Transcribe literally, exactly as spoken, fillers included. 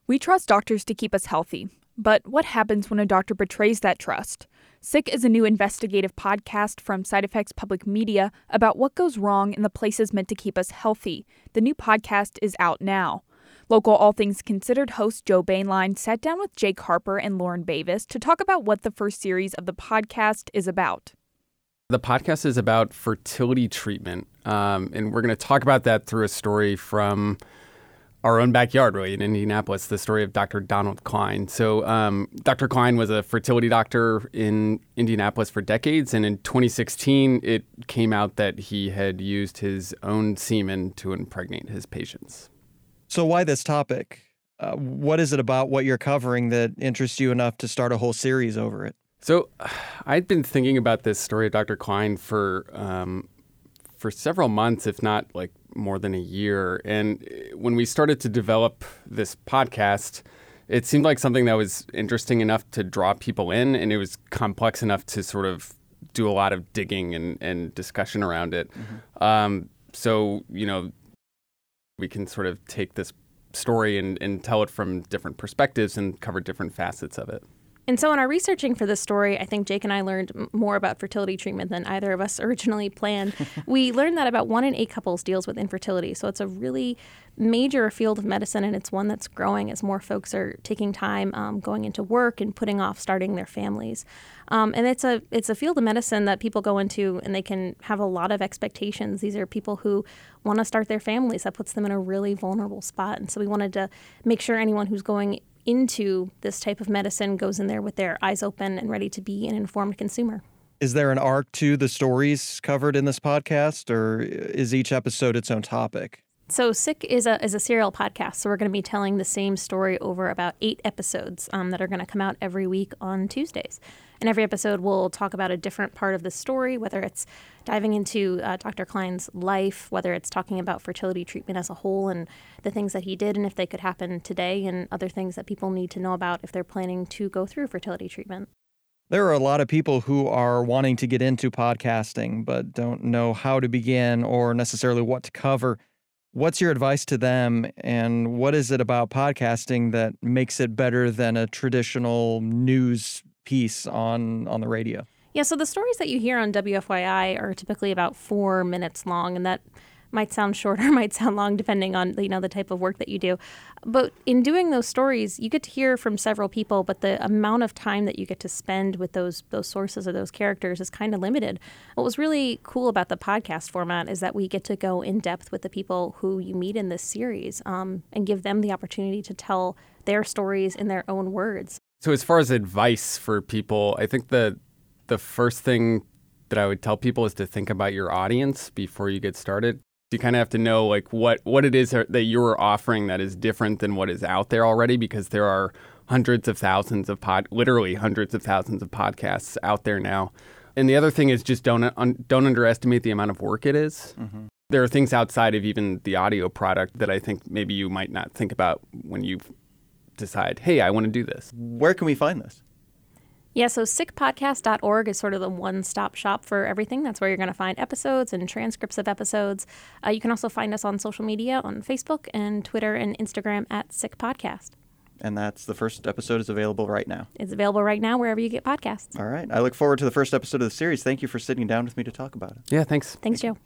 We trust doctors to keep us healthy, but what happens when a doctor betrays that trust? Sick is a new investigative podcast from Side Effects Public Media about what goes wrong in the places meant to keep us healthy. The new podcast is out now. Local All Things Considered host Joe Bainline sat down with Jake Harper and Lauren Bavis to talk about what the first series of the podcast is about. The podcast is about fertility treatment, um, and we're going to talk about that through a story from our own backyard, really, in Indianapolis, the story of Doctor Donald Klein. So um, Doctor Klein was a fertility doctor in Indianapolis for decades, and in twenty sixteen, it came out that he had used his own semen to impregnate his patients. So why this topic? Uh, what is it about what you're covering that interests you enough to start a whole series over it? So I'd been thinking about this story of Doctor Klein for um, for several months, if not like more than a year. And when we started to develop this podcast, it seemed like something that was interesting enough to draw people in, and it was complex enough to sort of do a lot of digging and, and discussion around it. Mm-hmm. Um, so, you know, we can sort of take this story and, and tell it from different perspectives and cover different facets of it. And so in our researching for this story, I think Jake and I learned m- more about fertility treatment than either of us originally planned. We learned that about one in eight couples deals with infertility. So it's a really major field of medicine, and it's one that's growing as more folks are taking time um, going into work and putting off starting their families. Um, and it's a it's a field of medicine that people go into, and they can have a lot of expectations. These are people who want to start their families. That puts them in a really vulnerable spot. And so we wanted to make sure anyone who's going into this type of medicine goes in there with their eyes open and ready to be an informed consumer. Is there an arc to the stories covered in this podcast, or is each episode its own topic? So Sick is a is a serial podcast, so we're going to be telling the same story over about eight episodes um, that are going to come out every week on Tuesdays. And every episode will talk about a different part of the story, whether it's diving into uh, Doctor Klein's life, whether it's talking about fertility treatment as a whole and the things that he did and if they could happen today, and other things that people need to know about if they're planning to go through fertility treatment. There are a lot of people who are wanting to get into podcasting but don't know how to begin or necessarily what to cover. What's your advice to them, and what is it about podcasting that makes it better than a traditional news piece on, on the radio? Yeah, so the stories that you hear on W F Y I are typically about four minutes long, and that might sound short or might sound long depending on, you know, the type of work that you do. But in doing those stories, you get to hear from several people, but the amount of time that you get to spend with those those sources or those characters is kind of limited. What was really cool about the podcast format is that we get to go in depth with the people who you meet in this series um, and give them the opportunity to tell their stories in their own words. So as far as advice for people, I think the the first thing that I would tell people is to think about your audience before you get started. You kind of have to know like what, what it is that you're offering that is different than what is out there already, because there are hundreds of thousands of pod, literally hundreds of thousands of podcasts out there now. And the other thing is just don't un, don't underestimate the amount of work it is. Mm-hmm. There are things outside of even the audio product that I think maybe you might not think about when you decide, hey, I want to do this. Where can we find this? Yeah, so sick podcast dot org is sort of the one-stop shop for everything. That's where you're going to find episodes and transcripts of episodes. Uh, you can also find us on social media, on Facebook and Twitter and Instagram at Sick Podcast. And that's the first episode is available right now. It's available right now wherever you get podcasts. All right. I look forward to the first episode of the series. Thank you for sitting down with me to talk about it. Yeah, thanks. Thanks, Joe.